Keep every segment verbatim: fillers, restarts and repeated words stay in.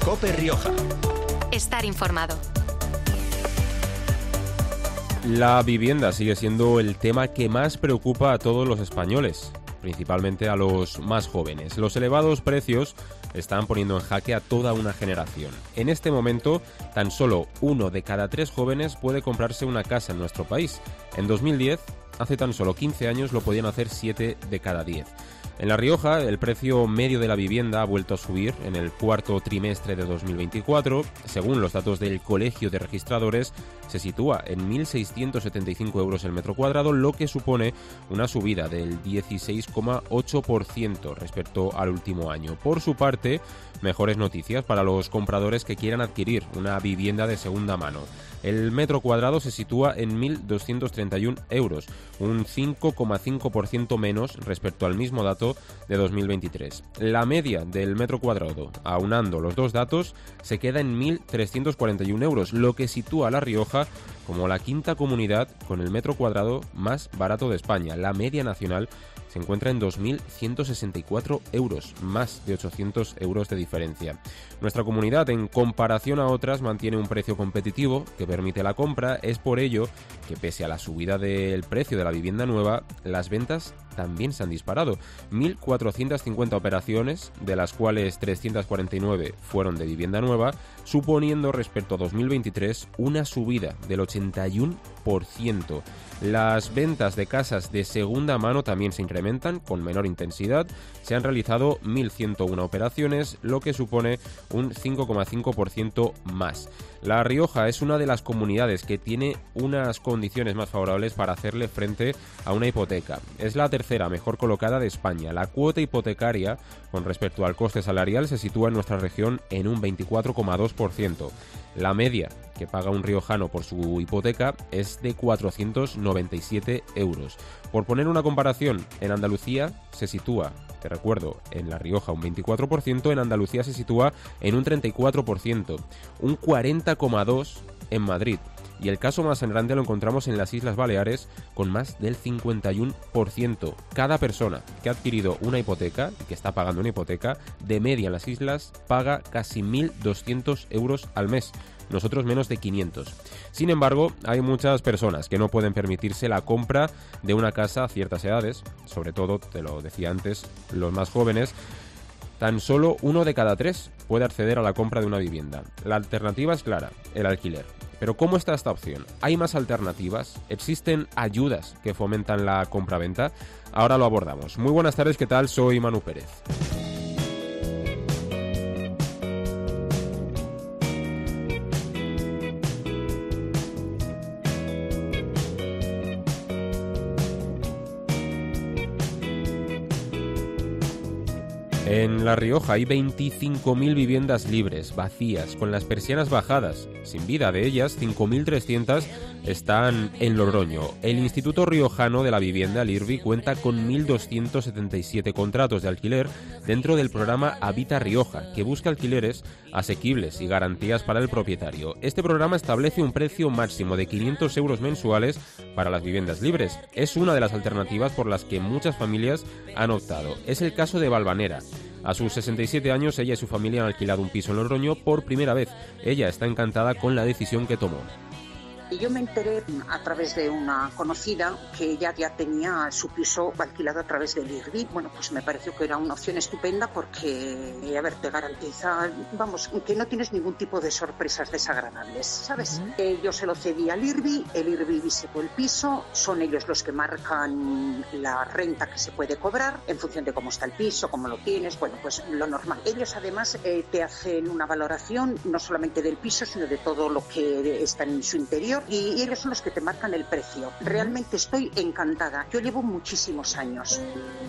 COPE Rioja. Estar informado. La vivienda sigue siendo el tema que más preocupa a todos los españoles, principalmente a los más jóvenes. Los elevados precios están poniendo en jaque a toda una generación. En este momento, tan solo uno de cada tres jóvenes puede comprarse una casa en nuestro país. En dos mil diez, hace tan solo quince años, lo podían hacer siete de cada diez. En La Rioja, el precio medio de la vivienda ha vuelto a subir en el cuarto trimestre de dos mil veinticuatro. Según los datos del Colegio de Registradores, se sitúa en mil seiscientos setenta y cinco euros el metro cuadrado, lo que supone una subida del dieciséis coma ocho por ciento respecto al último año. Por su parte, mejores noticias para los compradores que quieran adquirir una vivienda de segunda mano. El metro cuadrado se sitúa en mil doscientos treinta y uno euros, un cinco coma cinco por ciento menos respecto al mismo dato de dos mil veintitrés. La media del metro cuadrado, aunando los dos datos, se queda en mil trescientos cuarenta y uno euros, lo que sitúa a La Rioja como la quinta comunidad con el metro cuadrado más barato de España. La media nacional se encuentra en dos mil ciento sesenta y cuatro euros, más de ochocientos euros de diferencia. Nuestra comunidad, en comparación a otras, mantiene un precio competitivo que permite la compra. Es por ello que, pese a la subida del precio de la vivienda nueva, las ventas también se han disparado. mil cuatrocientas cincuenta operaciones, de las cuales trescientas cuarenta y nueve fueron de vivienda nueva, suponiendo respecto a dos mil veintitrés una subida del ochenta y uno por ciento. Las ventas de casas de segunda mano también se incrementan con menor intensidad. Se han realizado mil ciento uno operaciones, lo que supone un cinco coma cinco por ciento más. La Rioja es una de las comunidades que tiene unas condiciones más favorables para hacerle frente a una hipoteca. Es la tercera mejor colocada de España. La cuota hipotecaria con respecto al coste salarial se sitúa en nuestra región en un veinticuatro coma dos por ciento. La media que paga un riojano por su hipoteca es de cuatrocientos noventa y siete euros. Por poner una comparación, en Andalucía se sitúa, te recuerdo, en La Rioja un veinticuatro por ciento, en Andalucía se sitúa en un treinta y cuatro por ciento, un cuarenta coma dos por ciento en Madrid. Y el caso más grande lo encontramos en las Islas Baleares, con más del cincuenta y uno por ciento. Cada persona que ha adquirido una hipoteca, y que está pagando una hipoteca, de media en las islas, paga casi mil doscientos euros al mes. Nosotros menos de quinientos. Sin embargo, hay muchas personas que no pueden permitirse la compra de una casa a ciertas edades, sobre todo, te lo decía antes, los más jóvenes. Tan solo uno de cada tres puede acceder a la compra de una vivienda. La alternativa es clara, el alquiler. Pero ¿cómo está esta opción? ¿Hay más alternativas? ¿Existen ayudas que fomentan la compraventa? Ahora lo abordamos. Muy buenas tardes, ¿qué tal? Soy Manu Pérez. En La Rioja hay veinticinco mil viviendas libres, vacías, con las persianas bajadas, sin vida. De ellas, cinco mil trescientas están en Logroño. El Instituto Riojano de la Vivienda, el I R B I, cuenta con mil doscientos setenta y siete contratos de alquiler dentro del programa Habita Rioja, que busca alquileres asequibles y garantías para el propietario. Este programa establece un precio máximo de quinientos euros mensuales para las viviendas libres. Es una de las alternativas por las que muchas familias han optado. Es el caso de Valvanera. A sus sesenta y siete años, ella y su familia han alquilado un piso en Logroño por primera vez. Ella está encantada con la decisión que tomó. Y yo me enteré a través de una conocida que ella ya tenía su piso alquilado a través del I R B I. Bueno, pues me pareció que era una opción estupenda porque, a ver, te garantiza, vamos, que no tienes ningún tipo de sorpresas desagradables, ¿sabes? Uh-huh. Eh, yo se lo cedí al I R B I, el I R B I visitó el piso, son ellos los que marcan la renta que se puede cobrar en función de cómo está el piso, cómo lo tienes, bueno, pues lo normal. Ellos además eh, te hacen una valoración no solamente del piso, sino de todo lo que está en su interior. Y ellos son los que te marcan el precio. Realmente estoy encantada. Yo llevo muchísimos años.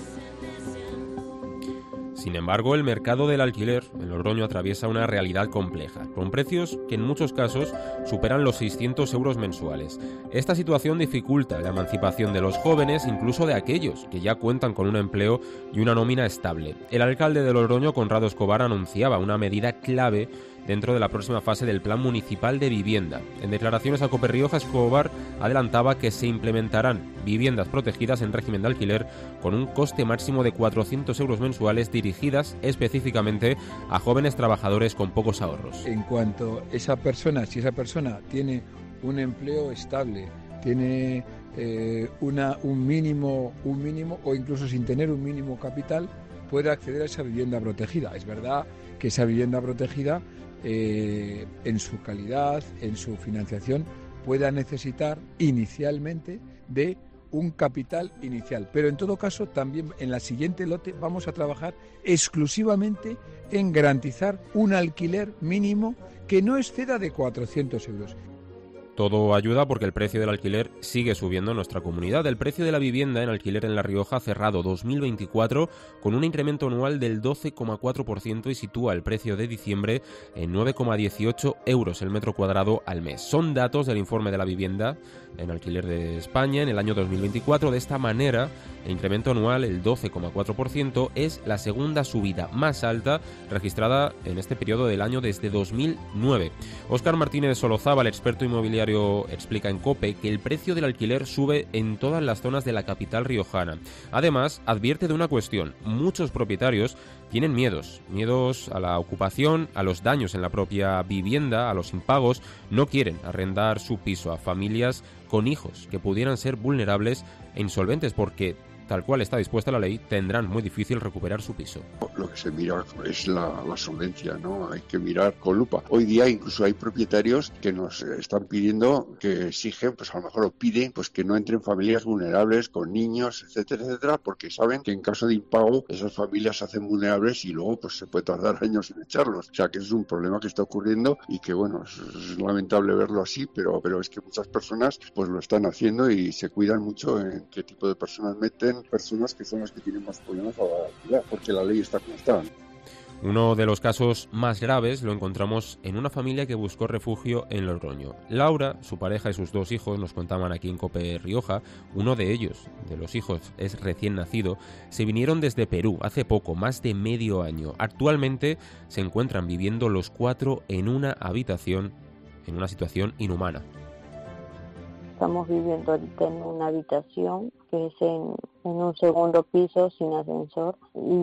Sin embargo, el mercado del alquiler en Logroño atraviesa una realidad compleja, con precios que en muchos casos superan los seiscientos euros mensuales. Esta situación dificulta la emancipación de los jóvenes, incluso de aquellos que ya cuentan con un empleo y una nómina estable. El alcalde de Logroño, Conrado Escobar, anunciaba una medida clave dentro de la próxima fase del Plan Municipal de Vivienda. En declaraciones a COPE Rioja, Escobar adelantaba que se implementarán viviendas protegidas en régimen de alquiler con un coste máximo de cuatrocientos euros mensuales, dirigidas específicamente a jóvenes trabajadores con pocos ahorros. En cuanto a esa persona, si esa persona tiene un empleo estable, tiene eh, una, un mínimo, un mínimo o incluso sin tener un mínimo capital, puede acceder a esa vivienda protegida. Es verdad que esa vivienda protegida, eh, en su calidad, en su financiación, pueda necesitar inicialmente de un capital inicial. Pero en todo caso, también en la siguiente lote vamos a trabajar exclusivamente en garantizar un alquiler mínimo que no exceda de cuatrocientos euros. Todo ayuda porque el precio del alquiler sigue subiendo en nuestra comunidad. El precio de la vivienda en alquiler en La Rioja ha cerrado dos mil veinticuatro con un incremento anual del doce coma cuatro por ciento y sitúa el precio de diciembre en nueve coma dieciocho euros el metro cuadrado al mes. Son datos del informe de la vivienda en alquiler de España en el año dos mil veinticuatro. De esta manera, el incremento anual, el doce coma cuatro por ciento, es la segunda subida más alta registrada en este periodo del año desde dos mil nueve. Óscar Martínez Solozábal, experto inmobiliario, explica en COPE que el precio del alquiler sube en todas las zonas de la capital riojana. Además, advierte de una cuestión: muchos propietarios tienen miedos, miedos a la ocupación, a los daños en la propia vivienda, a los impagos. No quieren arrendar su piso a familias con hijos que pudieran ser vulnerables e insolventes porque, tal cual está dispuesta la ley, tendrán muy difícil recuperar su piso. Lo que se mira es la, la solvencia, ¿no? Hay que mirar con lupa. Hoy día incluso hay propietarios que nos están pidiendo, que exigen, pues a lo mejor o piden, pues que no entren familias vulnerables con niños, etcétera, etcétera, porque saben que en caso de impago esas familias se hacen vulnerables y luego pues se puede tardar años en echarlos. O sea que es un problema que está ocurriendo y que bueno, es, es lamentable verlo así, pero, pero es que muchas personas pues lo están haciendo y se cuidan mucho en qué tipo de personas meten, personas que son las que tienen más problemas a la alquiler, porque la ley está como está. Uno de los casos más graves lo encontramos en una familia que buscó refugio en Logroño. Laura, su pareja y sus dos hijos, nos contaban aquí en COPE Rioja, uno de ellos, de los hijos, es recién nacido, se vinieron desde Perú hace poco, más de medio año. Actualmente se encuentran viviendo los cuatro en una habitación, en una situación inhumana. Estamos viviendo ahorita en una habitación que es en, en un segundo piso sin ascensor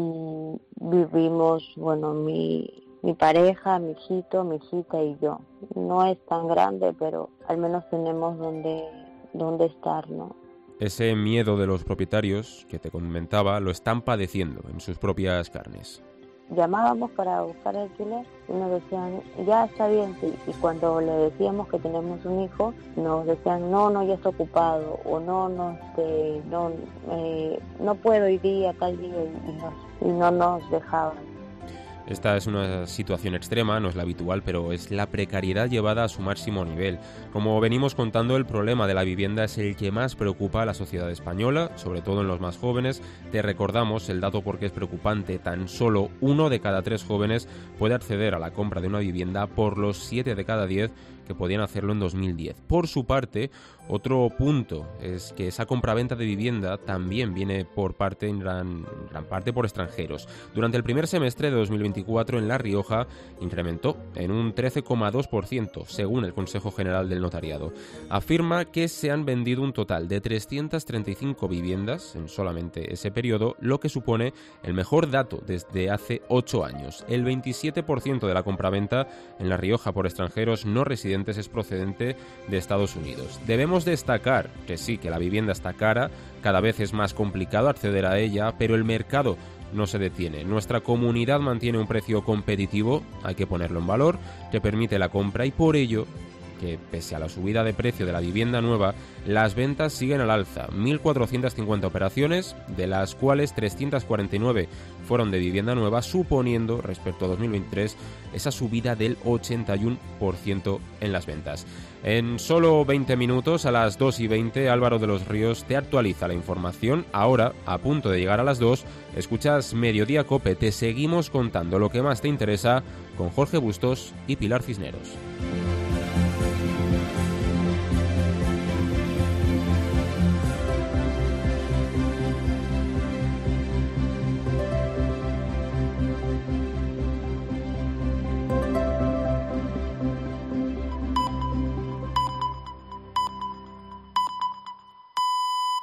y vivimos, bueno, mi, mi pareja, mi hijito, mi hijita y yo. No es tan grande, pero al menos tenemos donde, donde estar, ¿no? Ese miedo de los propietarios que te comentaba lo están padeciendo en sus propias carnes. Llamábamos para buscar alquiler y nos decían, ya está bien, sí. Y cuando le decíamos que tenemos un hijo, nos decían, no, no, ya está ocupado, o no, no, este, no, eh, no puedo ir día, tal día, y, y, no, y no nos dejaban. Esta es una situación extrema, no es la habitual, pero es la precariedad llevada a su máximo nivel. Como venimos contando, el problema de la vivienda es el que más preocupa a la sociedad española, sobre todo en los más jóvenes. Te recordamos el dato porque es preocupante. Tan solo uno de cada tres jóvenes puede acceder a la compra de una vivienda por los siete de cada diez que podían hacerlo en dos mil diez. Por su parte, otro punto es que esa compraventa de vivienda también viene por parte, en gran, gran parte por extranjeros. Durante el primer semestre de dos mil veinticuatro en La Rioja incrementó en un trece coma dos por ciento, según el Consejo General del Notariado. Afirma que se han vendido un total de trescientas treinta y cinco viviendas en solamente ese periodo, lo que supone el mejor dato desde hace ocho años. El veintisiete por ciento de la compraventa en La Rioja por extranjeros no residentes es procedente de Estados Unidos. Debemos destacar que sí, que la vivienda está cara, cada vez es más complicado acceder a ella, pero el mercado no se detiene. Nuestra comunidad mantiene un precio competitivo, hay que ponerlo en valor, que permite la compra y por ello que pese a la subida de precio de la vivienda nueva, las ventas siguen al alza. mil cuatrocientas cincuenta operaciones, de las cuales trescientas cuarenta y nueve fueron de vivienda nueva, suponiendo, respecto a dos mil veintitrés, esa subida del ochenta y uno por ciento en las ventas. En solo veinte minutos, a las dos y veinte, Álvaro de los Ríos te actualiza la información. Ahora, a punto de llegar a las dos, escuchas Mediodía COPE. Te seguimos contando lo que más te interesa con Jorge Bustos y Pilar Cisneros.